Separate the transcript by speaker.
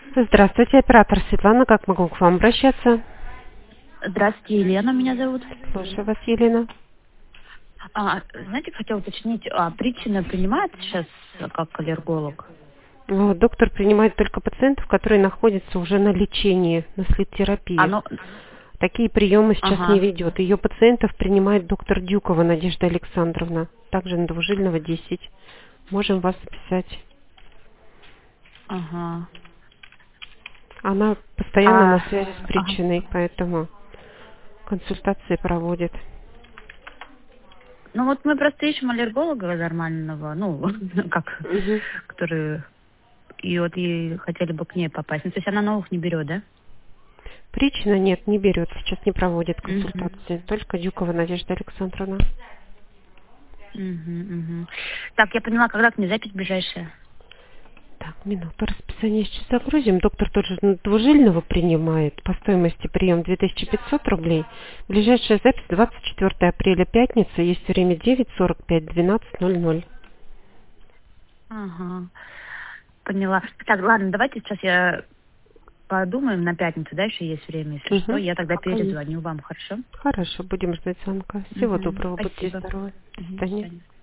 Speaker 1: Здравствуйте, оператор Светлана. Как могу к вам обращаться?
Speaker 2: Здравствуйте, Елена меня зовут.
Speaker 1: Слушаю вас, Елена.
Speaker 2: Знаете, хотела уточнить, причина принимает сейчас как аллерголог?
Speaker 1: Доктор принимает только пациентов, которые находятся уже на лечении, на слит-терапии.
Speaker 2: Оно,
Speaker 1: Такие приемы сейчас не
Speaker 2: ага,
Speaker 1: ведет. Ее пациентов принимает доктор Дюкова Надежда Александровна. Также на Двужильного 10. Можем вас записать.
Speaker 2: ага.
Speaker 1: Она постоянно на связи с
Speaker 2: Ага.
Speaker 1: причиной, поэтому консультации проводит.
Speaker 2: Ну вот мы просто ищем аллерголога нормального, ну, как,
Speaker 1: Мгм.
Speaker 2: который, и хотели бы к ней попасть. Ну, то есть она новых не берет, да?
Speaker 1: Причина нет, не берет, сейчас не проводит
Speaker 2: Угу.
Speaker 1: консультации. Только Дюкова Надежда Александровна.
Speaker 2: Угу. Так, я поняла, когда к ней запись ближайшая?
Speaker 1: Так, минуту, расписание сейчас загрузим. Доктор тоже Двужильного принимает. По стоимости прием 2500 рублей. Ближайшая запись 24 апреля, пятница. Есть время 9:45, 12:00.
Speaker 2: Ага, поняла. Так, ладно, давайте сейчас я подумаем на пятницу, да, еще есть время, если что.
Speaker 1: Угу.
Speaker 2: Я тогда
Speaker 1: Конечно.
Speaker 2: перезвоню вам, хорошо?
Speaker 1: Хорошо, будем ждать звонка. Всего доброго, будьте
Speaker 2: Спасибо.
Speaker 1: здоровы. До
Speaker 2: До
Speaker 1: свидания.
Speaker 2: свидания.